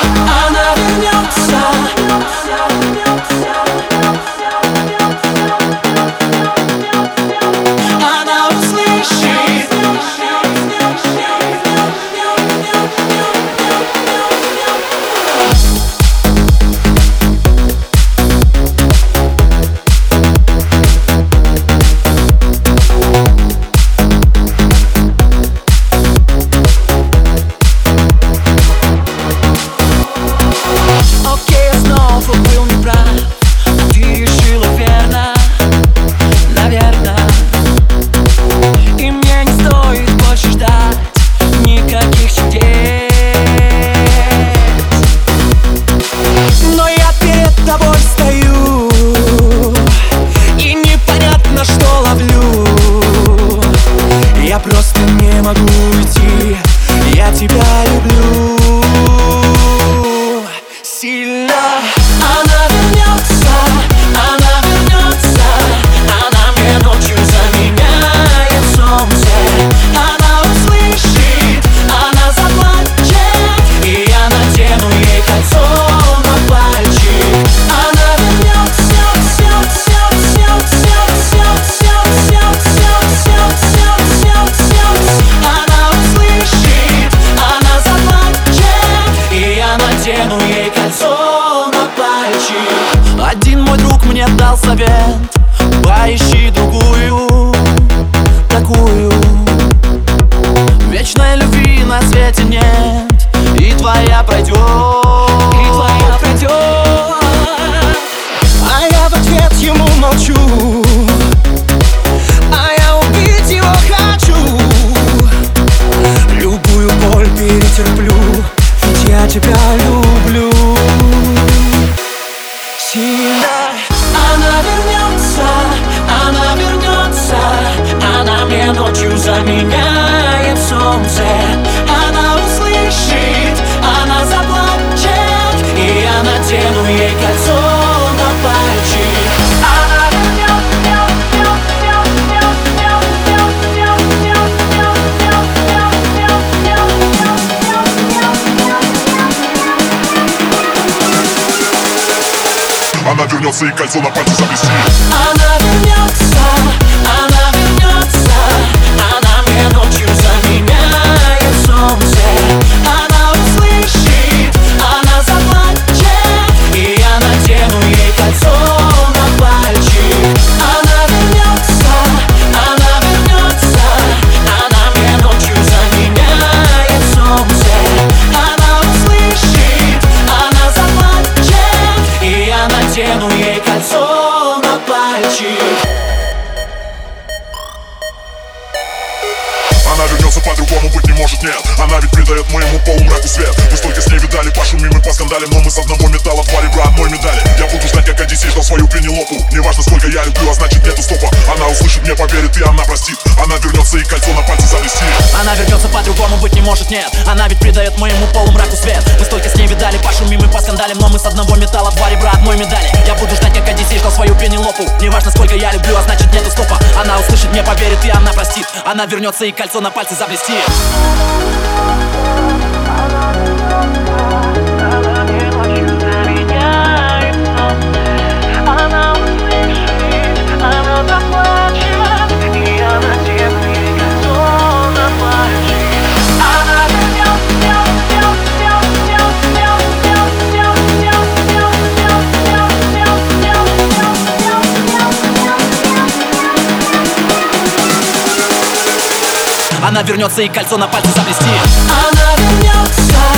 она вернется. Она услышит. Окей, я снова был неправ, а ты решила верно, наверное. И мне не стоит больше ждать никаких чудес. Но я перед тобой стою, и непонятно, что ловлю. Я просто не могу уйти, я тебя люблю сильно. Она вернется, она вернется. Она мне ночью заменяет солнце. Она услышит, она заплачет, и я надену ей кольцо на пальчик. Она вернется, она услышит, она заплачет, и я надену ей кольцо на пальчик. Один мой друг мне дал совет: поищи другую, такую. Вечной любви на свете нет, и твоя пройдет, и твоя пройдет. А я в ответ ему молчу, а я убить его хочу. Любую боль перетерплю, ведь я тебя люблю сильно. Она вернется, она вернется. Она мне ночью заменяет солнце. Она услышит, она заплачет, и я надену ей кольцо на пальчик. Она вернется и кольцо на пальце заблести. Она вернется, она вернется. Она мне ночью заменяет солнце. Она услышит, она заплачет, и я надену ей кольцо на пальчик. Она вернется, она вернется. Она мне ночью заменяет солнце. Она услышит, она заплачет, и я надену ей кольцо на пальчик. Она вернется, по-другому быть не может, нет. Она ведь придает моему полумраку свет. Мы столько с ней видали, пошумим и поскандалим, но мы с одного металла, твари, брат, одной медали. Я буду ждать, как Одиссей ждал свою Пенелопу. Неважно, сколько я люблю, а значит нету стопа. Она услышит, мне поверит, и она простит. Она вернется, и кольцо на пальце заблести. Она вернется, по-другому быть не может, нет. Она ведь придает моему полумраку свет. Мы столько с ней видали, пошумим и поскандалим, но мы с одного металла, два ребра, одной медали. Я буду ждать, как Одиссей ждал свою Пенелопу. Неважно, сколько я люблю, а значит нету стопа. Она услышит, мне поверит, и она простит. Она вернется, и кольцо на пальце заблести. Она мне ночью заменяет солнце. Она услышит, она заплачет, и я надену ей кольцо на пальчик. Она вернется, и кольцо на пальце заплести. Она вернется.